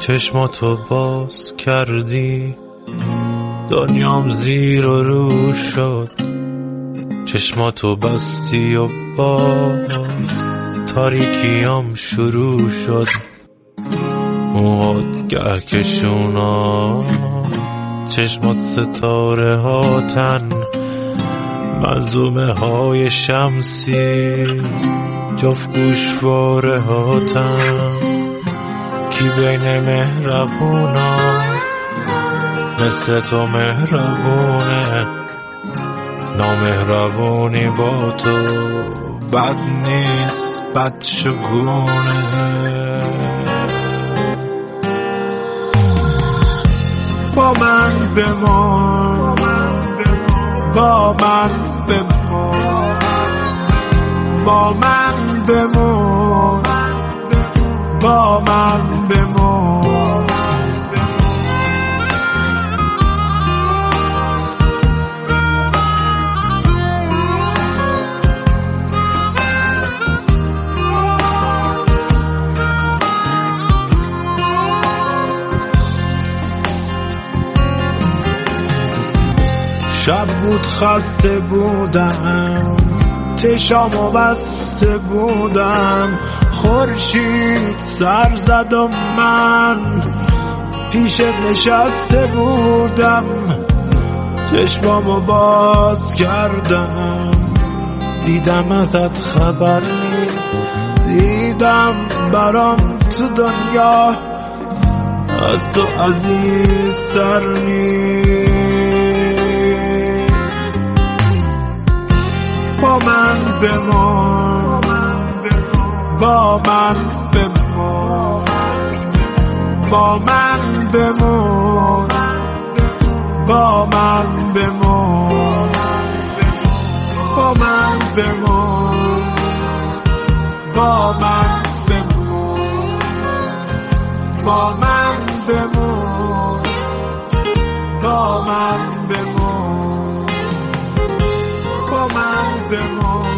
چشماتو باز کردی دنیام زیر و رو شد، چشماتو بستی و باز تاریکیام شروع شد. موهات گهکشونا، چشمات ستاره هاتن، منظومه های شمسی جفت گوشواره هاتن. کی بین مهربونا مثل تو مهربونه، نامهربونی با تو بد نیست، بد شگونه. با من بمان، با من بمان، با من بمان، با من بمان. شب بود خسته بودم، چشامو بسته بودم، خورشید سر زد و من پیشت نشسته بودم. چشمامو باز کردم، دیدم ازت خبر نیست، دیدم برام تو دنیا از تو عزیز سر نیست. با من بمان، با من بمان، با من بمان، با من بمان، با من بمان، با من بمان، با من بمان، با من بمان، با من بمان.